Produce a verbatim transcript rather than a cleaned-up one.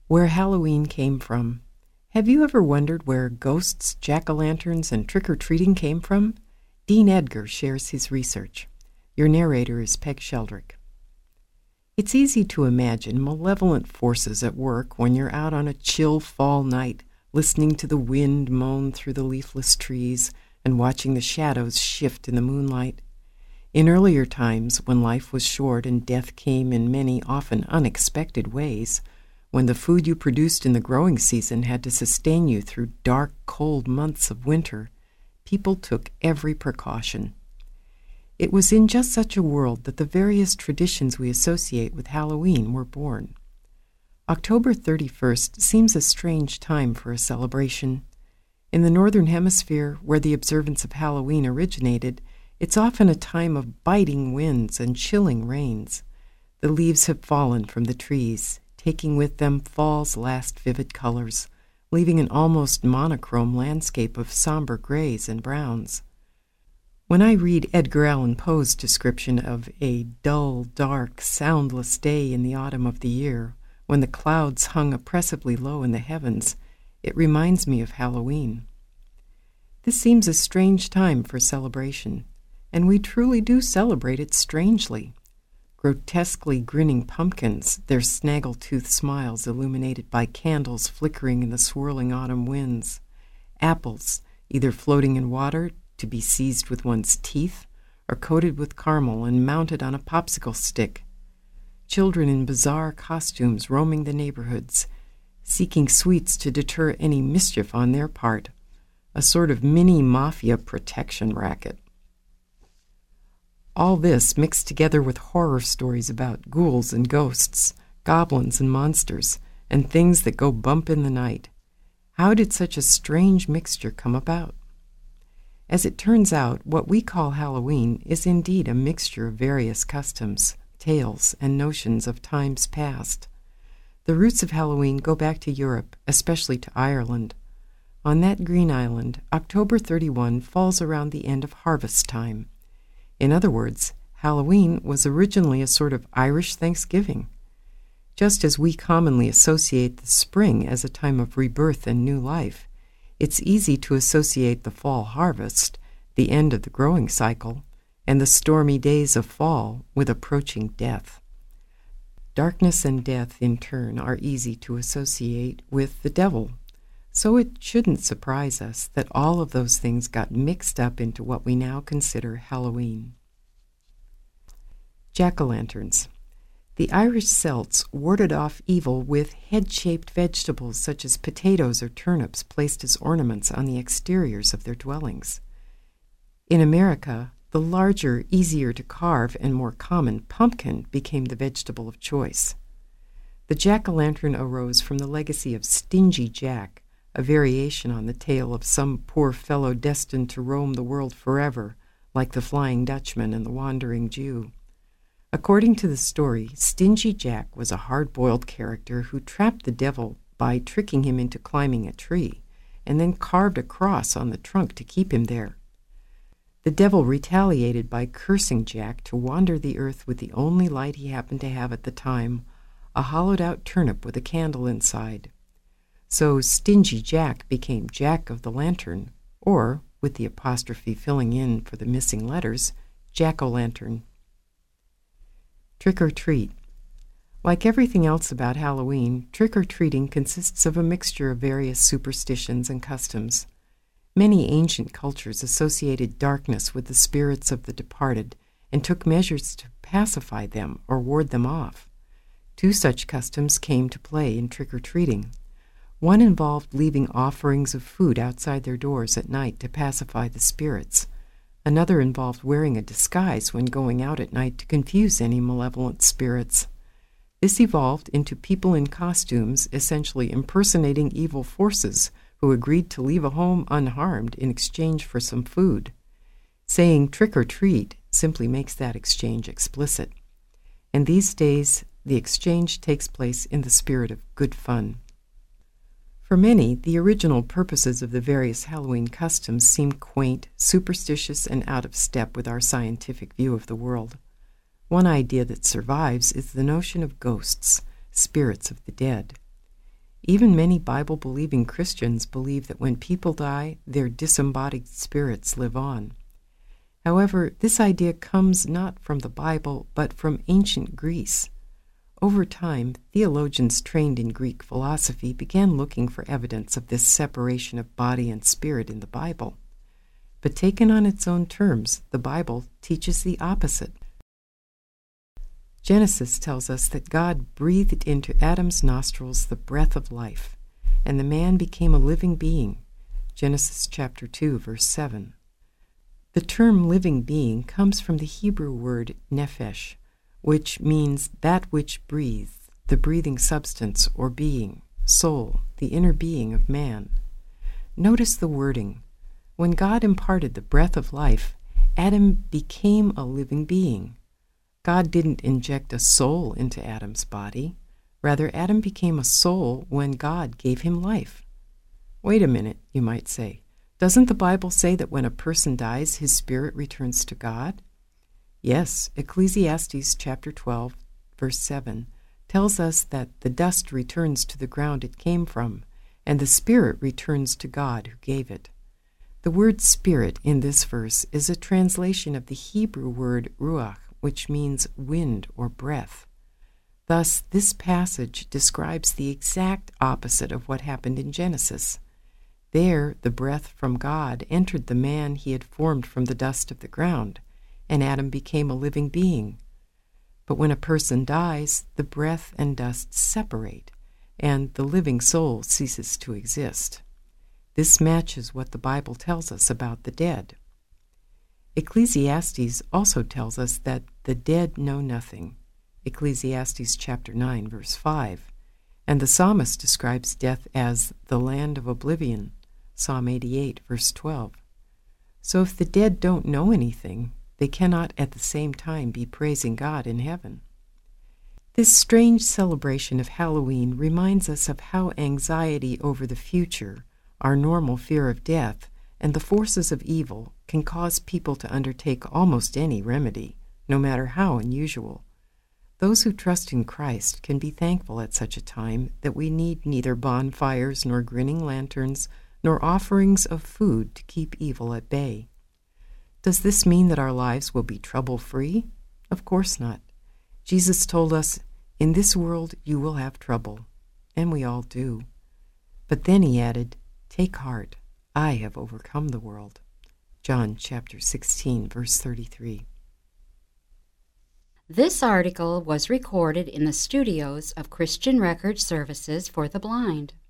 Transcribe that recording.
Where Halloween came from. Have you ever wondered where ghosts, jack-o'-lanterns, and trick-or-treating came from? Dean Edgar shares his research. Your narrator is Peg Sheldrick. It's easy to imagine malevolent forces at work when you're out on a chill fall night, listening to the wind moan through the leafless trees and watching the shadows shift in the moonlight. In earlier times, when life was short and death came in many, often unexpected ways, when the food you produced in the growing season had to sustain you through dark, cold months of winter, people took every precaution. It was in just such a world that the various traditions we associate with Halloween were born. October thirty-first seems a strange time for a celebration. In the Northern Hemisphere, where the observance of Halloween originated, it's often a time of biting winds and chilling rains. The leaves have fallen from the trees, taking with them fall's last vivid colors, leaving an almost monochrome landscape of somber grays and browns. When I read Edgar Allan Poe's description of a dull, dark, soundless day in the autumn of the year, when the clouds hung oppressively low in the heavens, it reminds me of Halloween. This seems a strange time for celebration, and we truly do celebrate it strangely. Grotesquely grinning pumpkins, their snaggle-toothed smiles illuminated by candles flickering in the swirling autumn winds. Apples, either floating in water to be seized with one's teeth, or coated with caramel and mounted on a popsicle stick. Children in bizarre costumes roaming the neighborhoods, seeking sweets to deter any mischief on their part. A sort of mini-mafia protection racket. All this mixed together with horror stories about ghouls and ghosts, goblins and monsters, and things that go bump in the night. How did such a strange mixture come about? As it turns out, what we call Halloween is indeed a mixture of various customs, tales, and notions of times past. The roots of Halloween go back to Europe, especially to Ireland. On that green island, October thirty-first falls around the end of harvest time. In other words, Halloween was originally a sort of Irish Thanksgiving. Just as we commonly associate the spring as a time of rebirth and new life, it's easy to associate the fall harvest, the end of the growing cycle, and the stormy days of fall with approaching death. Darkness and death, in turn, are easy to associate with the devil. So it shouldn't surprise us that all of those things got mixed up into what we now consider Halloween. Jack-o'-lanterns. The Irish Celts warded off evil with head-shaped vegetables such as potatoes or turnips placed as ornaments on the exteriors of their dwellings. In America, the larger, easier to carve, and more common pumpkin became the vegetable of choice. The jack-o'-lantern arose from the legacy of Stingy Jack, a variation on the tale of some poor fellow destined to roam the world forever, like the Flying Dutchman and the Wandering Jew. According to the story, Stingy Jack was a hard-boiled character who trapped the devil by tricking him into climbing a tree, and then carved a cross on the trunk to keep him there. The devil retaliated by cursing Jack to wander the earth with the only light he happened to have at the time, a hollowed-out turnip with a candle inside. So Stingy Jack became Jack of the Lantern, or, with the apostrophe filling in for the missing letters, Jack-o'-lantern. Trick-or-treat. Like everything else about Halloween, trick-or-treating consists of a mixture of various superstitions and customs. Many ancient cultures associated darkness with the spirits of the departed and took measures to pacify them or ward them off. Two such customs came to play in trick-or-treating. One involved leaving offerings of food outside their doors at night to pacify the spirits. Another involved wearing a disguise when going out at night to confuse any malevolent spirits. This evolved into people in costumes essentially impersonating evil forces who agreed to leave a home unharmed in exchange for some food. Saying trick or treat simply makes that exchange explicit. And these days, the exchange takes place in the spirit of good fun. For many, the original purposes of the various Halloween customs seem quaint, superstitious, and out of step with our scientific view of the world. One idea that survives is the notion of ghosts, spirits of the dead. Even many Bible-believing Christians believe that when people die, their disembodied spirits live on. However, this idea comes not from the Bible, but from ancient Greece. Over time, theologians trained in Greek philosophy began looking for evidence of this separation of body and spirit in the Bible. But taken on its own terms, the Bible teaches the opposite. Genesis tells us that God breathed into Adam's nostrils the breath of life, and the man became a living being. Genesis chapter two, verse seven. The term living being comes from the Hebrew word nephesh, which means that which breathes, the breathing substance or being, soul, the inner being of man. Notice the wording. When God imparted the breath of life, Adam became a living being. God didn't inject a soul into Adam's body. Rather, Adam became a soul when God gave him life. Wait a minute, you might say. Doesn't the Bible say that when a person dies, his spirit returns to God? Yes, Ecclesiastes chapter twelve, verse seven, tells us that the dust returns to the ground it came from, and the spirit returns to God who gave it. The word spirit in this verse is a translation of the Hebrew word ruach, which means wind or breath. Thus, this passage describes the exact opposite of what happened in Genesis. There, the breath from God entered the man he had formed from the dust of the ground, and Adam became a living being. But when a person dies, the breath and dust separate, and the living soul ceases to exist. This matches what the Bible tells us about the dead. Ecclesiastes also tells us that the dead know nothing, Ecclesiastes chapter nine, verse five, and the psalmist describes death as the land of oblivion, Psalm eighty-eight, verse twelve. So if the dead don't know anything, they cannot at the same time be praising God in heaven. This strange celebration of Halloween reminds us of how anxiety over the future, our normal fear of death, and the forces of evil can cause people to undertake almost any remedy, no matter how unusual. Those who trust in Christ can be thankful at such a time that we need neither bonfires nor grinning lanterns nor offerings of food to keep evil at bay. Does this mean that our lives will be trouble-free? Of course not. Jesus told us, "In this world you will have trouble," and we all do. But then he added, "Take heart, I have overcome the world." John chapter sixteen, verse thirty-three. This article was recorded in the studios of Christian Record Services for the Blind.